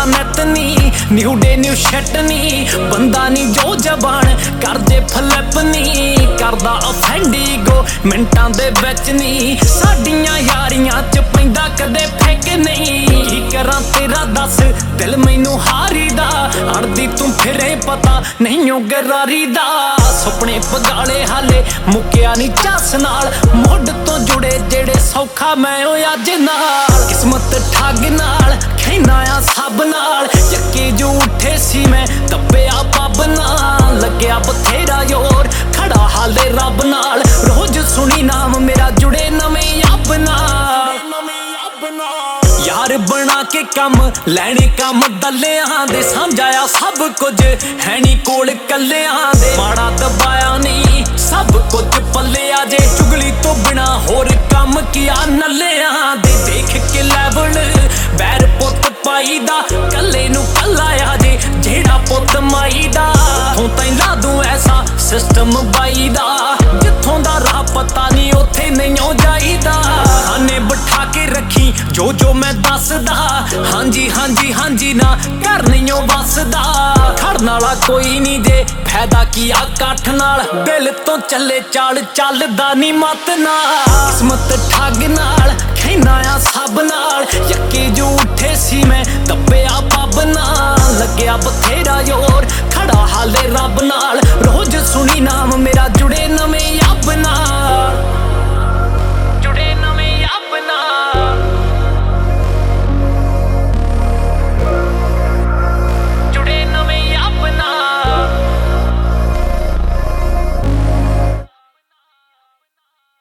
करदा नैत नी न्यू डे न्यू शट नी बंदा नी जो जबान कर दे फ्लिप नी करदा ऑफेंडिगो मिंटां दे विच नी साडियां यारियां च पैंदा कदे फेक नहीं की करां तेरा दस दिल मैनू हारी दा अड़दी तू फिरे पता नहीं ओ गरारी दा सुपने पगाले हाले मुक्या नी चस नाल मुड तो जुड़े जेड़े सौखा मैं ओ अज नाल किस्मत ठग नाल खैना आ सब नाल यक्के जो उठे सी मैं दब्बिया पब नाल लग्या बथेरा योर खड़ा हाले रब नाल रोज सुनी नाम मेरा जुड़े नवें अब नाल यार बना के कम लैने कम दलियां दे समझाया सब कुछ है नी कोल कलियां दे माड़ा दबाया नहीं सब कुछ पल्लिया जे चुगली तो बिना होर कम किया नलियां दे देख के लेवल बैर पुत पाई दा कल्ले नू कल्लाया जे जेड़ा पुत माई दा हों ताई ला दूं ऐसा सिस्टम बाई दा जिथों दा राह पता नहीं उथे नहीं हो जाईदा खाने बिठा के रखी जो जो मैं दसदा हांजी हांजी हांजी ना घर नहीं हो वसदा खड़न वाला कोई नहीं जे फायदा किया कठ नाल दिल तो चले चाल चलदा नी मत नाल किस्मत ठग नाल खैना आ सब नाल यक्के जो उठे सी मैं दब्बिया